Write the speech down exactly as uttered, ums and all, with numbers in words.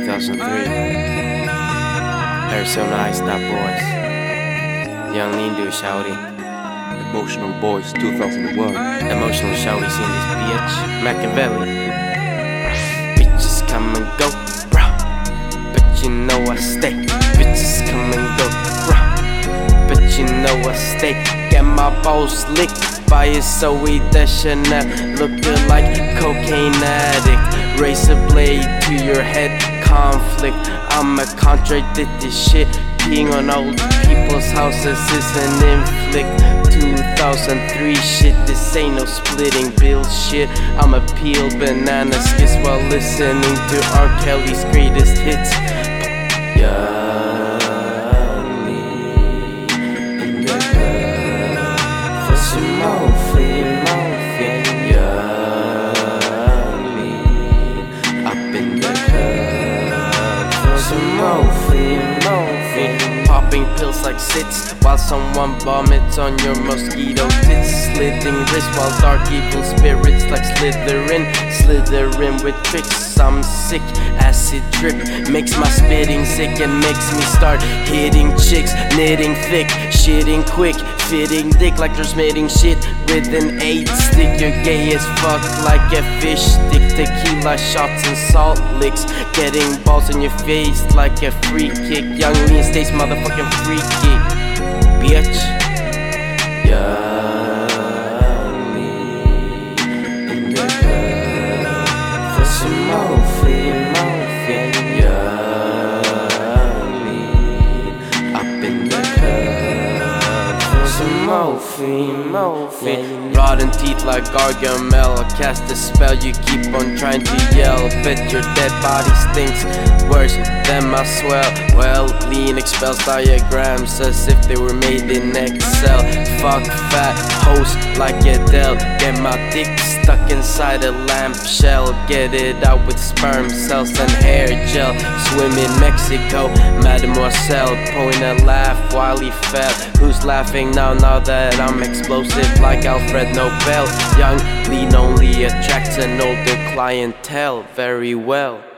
two thousand three. Arizona Ice Stop Boys. Young Lindu Shouty. Emotional Boys two thousand one. Emotional Shouty's in this bitch. Machiavelli. Bitches come and go, bruh, but you know I stay. Bitches come and go, bruh, but you know I stay. Get my balls licked by a Zoe Deschanel, looking like cocaine addict. Razor blade to your head, conflict. I'ma contradict this shit. Peeing on old people's houses is an inflict. two thousand three shit, this ain't no splitting bill shit. I'ma peel banana skits while listening to R. Kelly's greatest hits. Yeah. Popping pills like sits while someone vomits on your mosquito tits. Slitting wrists while dark evil spirits like Slytherin Slithering with tricks. I'm sick, acid drip makes my spitting sick and makes me start hitting chicks. Knitting thick, shitting quick, fitting dick like they're smitting shit with an eight stick. You're gay as fuck like a fish stick. Tequila shots and salt licks, getting balls in your face like a free kick. Young Lean stays motherfucking freaky, bitch. Young Lean in the club for some more free morphine. Young Lean up in the club for some morphine, morphine. Rotten teeth like Gargamel. I cast a spell, you keep on trying to yell. Bet your dead body stinks worse than my swell. Well, Lean expels diagrams as if they were made in Excel. Fuck fat host like Adele. Get my dick stuck inside a lamp shell. Get it out with sperm cells and hair gel. Swim in Mexico, Mademoiselle. Point and laugh while he fell. Who's laughing now, now that I'm explosive like Alfred Nobel? Young Lean only attracts an older clientele very well.